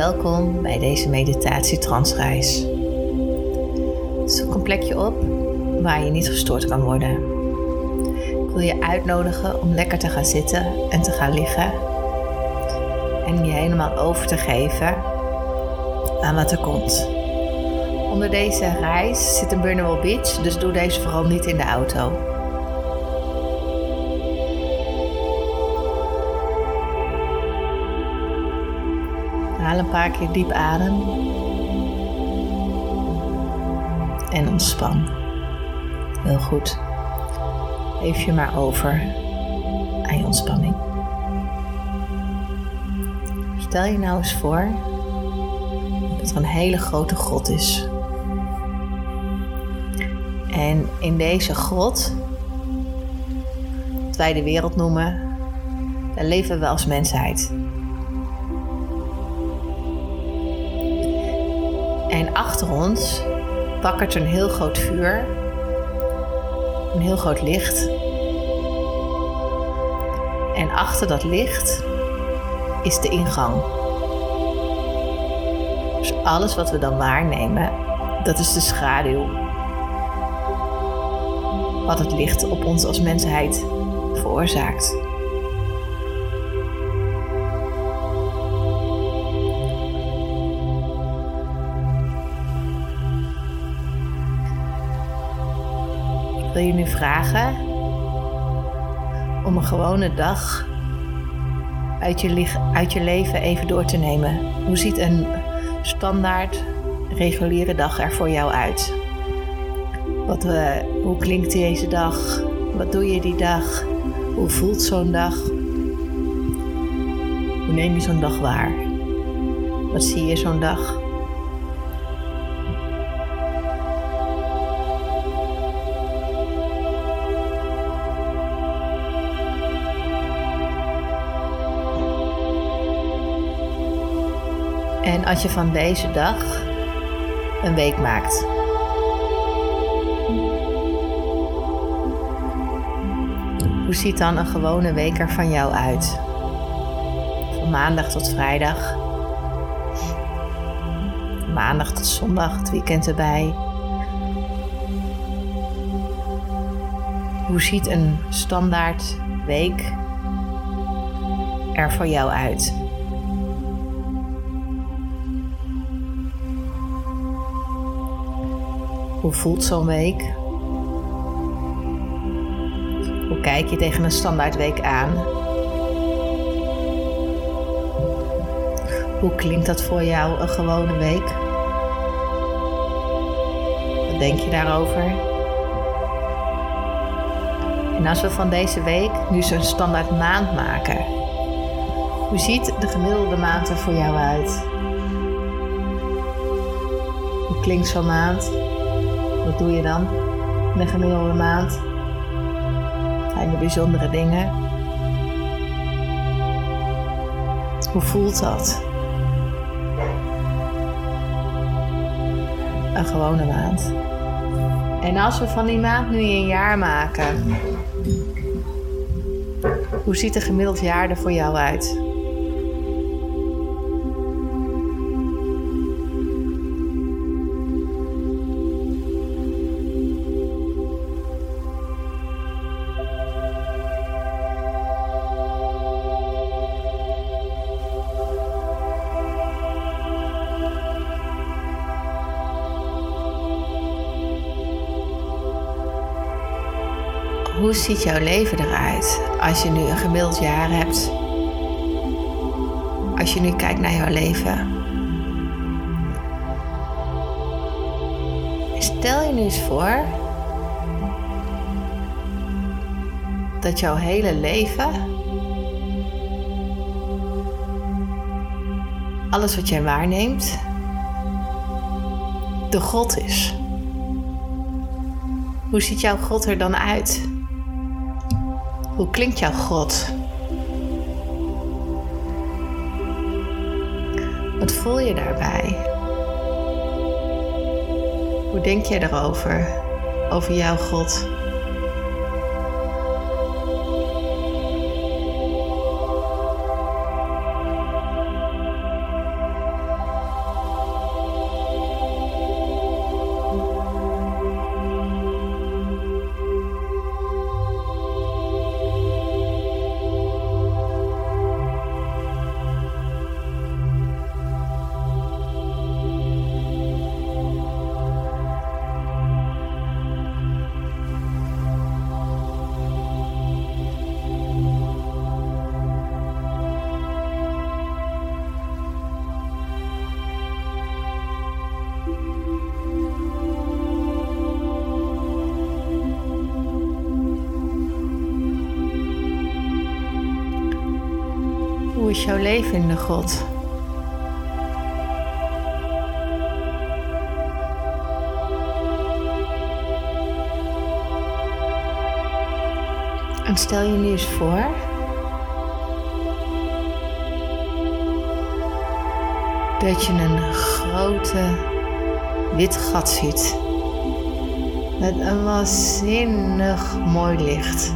Welkom bij deze meditatie-transreis. Zoek een plekje op waar je niet gestoord kan worden. Ik wil je uitnodigen om lekker te gaan zitten en te gaan liggen. En je helemaal over te geven aan wat er komt. Onder deze reis zit een Burnable Beach, dus doe deze vooral niet in de auto. Haal een paar keer diep adem. En ontspan. Heel goed. Geef je maar over aan je ontspanning. Stel je nou eens voor dat er een hele grote grot is. En in deze grot, wat wij de wereld noemen, daar leven we als mensheid. En achter ons wakkert een heel groot vuur, een heel groot licht. En achter dat licht is de ingang. Dus alles wat we dan waarnemen, dat is de schaduw. Wat het licht op ons als mensheid veroorzaakt. Ik wil je nu vragen om een gewone dag uit je leven even door te nemen. Hoe ziet een standaard, reguliere dag er voor jou uit? Hoe klinkt deze dag? Wat doe je die dag? Hoe voelt zo'n dag? Hoe neem je zo'n dag waar? Wat zie je zo'n dag? En als je van deze dag een week maakt. Hoe ziet dan een gewone week er van jou uit? Van maandag tot vrijdag. Van maandag tot zondag, het weekend erbij. Hoe ziet een standaard week er voor jou uit? Hoe voelt zo'n week? Hoe kijk je tegen een standaardweek aan? Hoe klinkt dat voor jou, een gewone week? Wat denk je daarover? En als we van deze week nu zo'n standaard maand maken, hoe ziet de gemiddelde maand er voor jou uit? Hoe klinkt zo'n maand? Wat doe je dan in de gemiddelde maand? Zijn er bijzondere dingen? Hoe voelt dat? Een gewone maand. En als we van die maand nu een jaar maken, hoe ziet een gemiddeld jaar er voor jou uit? Hoe ziet jouw leven eruit als je nu een gemiddeld jaar hebt? Als je nu kijkt naar jouw leven. Stel je nu eens voor dat jouw hele leven, alles wat jij waarneemt, de God is. Hoe ziet jouw God er dan uit? Hoe klinkt jouw God? Wat voel je daarbij? Hoe denk je erover? Over jouw God? is jouw leven in de grot? En stel je nu eens voor dat je een grote wit gat ziet met een waanzinnig mooi licht.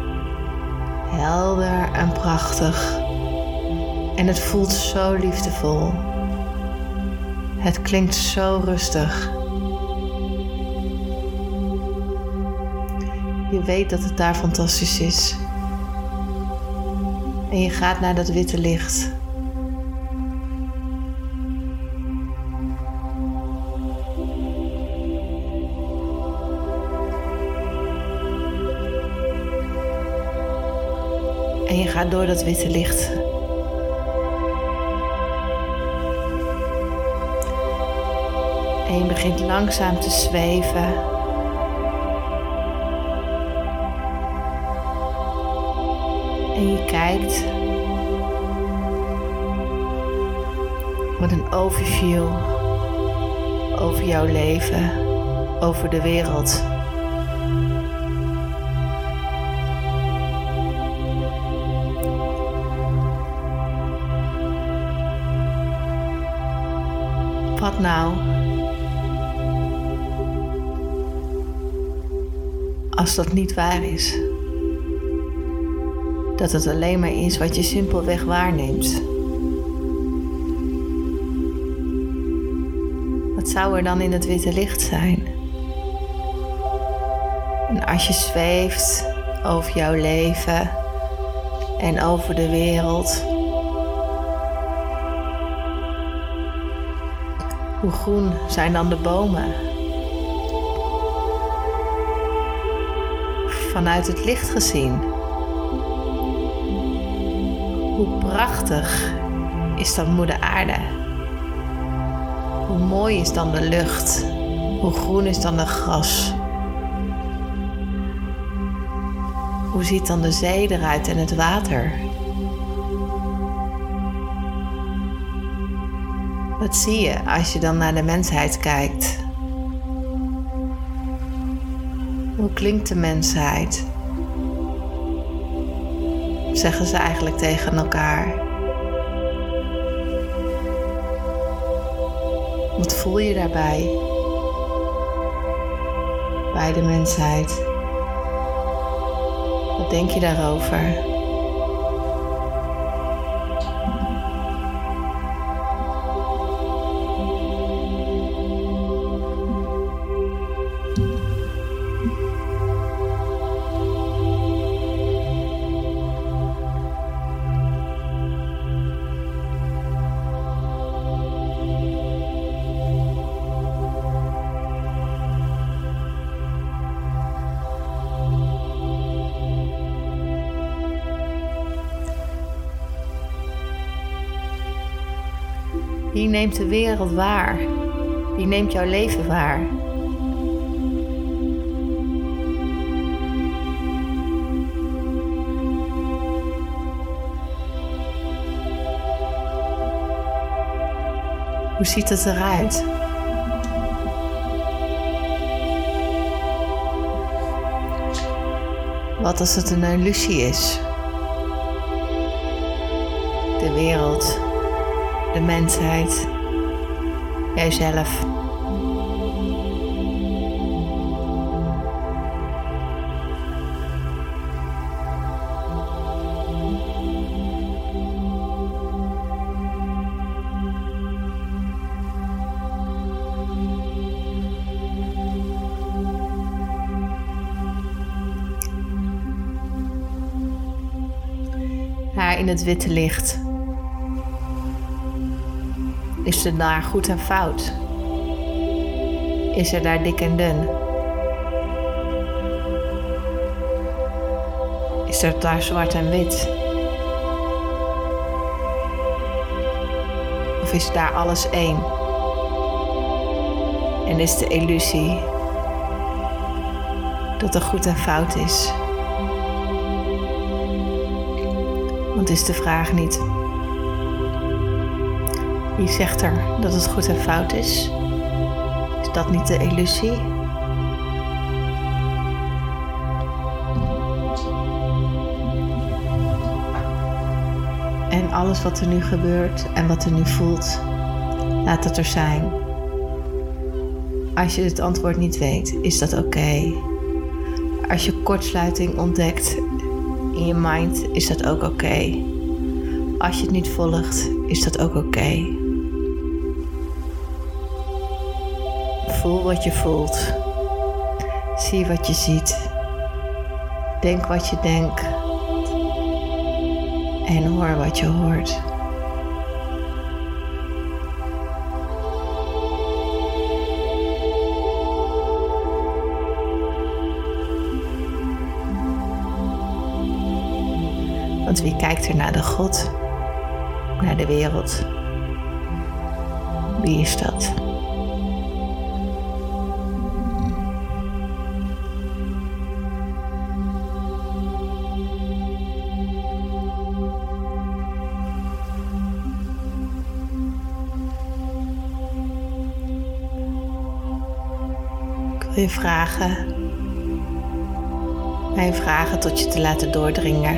Helder en prachtig. En het voelt zo liefdevol. Het klinkt zo rustig. Je weet dat het daar fantastisch is. En je gaat naar dat witte licht. En je gaat door dat witte licht. En je begint langzaam te zweven. En je kijkt met een overview over jouw leven, over de wereld. Wat nou als dat niet waar is? Dat het alleen maar is wat je simpelweg waarneemt. Wat zou er dan in het witte licht zijn? En als je zweeft over jouw leven en over de wereld, hoe groen zijn dan de bomen? Vanuit het licht gezien. Hoe prachtig is dan moeder aarde? Hoe mooi is dan de lucht? Hoe groen is dan het gras? Hoe ziet dan de zee eruit en het water? Wat zie je als je dan naar de mensheid kijkt? Hoe klinkt de mensheid? Zeggen ze eigenlijk tegen elkaar? Wat voel je daarbij? Bij de mensheid? Wat denk je daarover? Wie neemt de wereld waar? Wie neemt jouw leven waar? Hoe ziet het eruit? Wat als het een illusie is? De wereld, de mensheid, jijzelf. Haar in het witte licht. Is er daar goed en fout? Is er daar dik en dun? Is er daar zwart en wit? Of is daar alles één? En is de illusie dat er goed en fout is? Want is de vraag niet Wie zegt er dat het goed en fout is? Is dat niet de illusie? En alles wat er nu gebeurt en wat er nu voelt, laat het er zijn. Als je het antwoord niet weet, is dat oké. Als je kortsluiting ontdekt in je mind, is dat ook oké. Als je het niet volgt, is dat ook oké. Voel wat je voelt. Zie wat je ziet. Denk wat je denkt. En hoor wat je hoort. Want wie kijkt er naar de God, naar de wereld? Wie is dat? Ik wil je vragen, mijn vragen tot je te laten doordringen.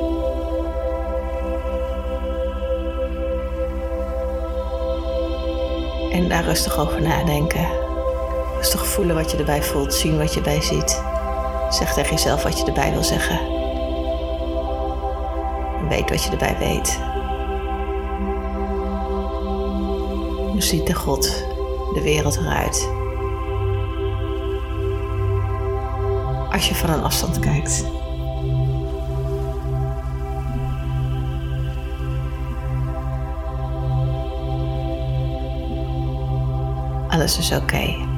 En daar rustig over nadenken. Rustig voelen wat je erbij voelt, zien wat je erbij ziet. Zeg tegen jezelf wat je erbij wil zeggen. En weet wat je erbij weet. Hoe ziet de God, de wereld eruit? Als je van een afstand kijkt. Alles is oké.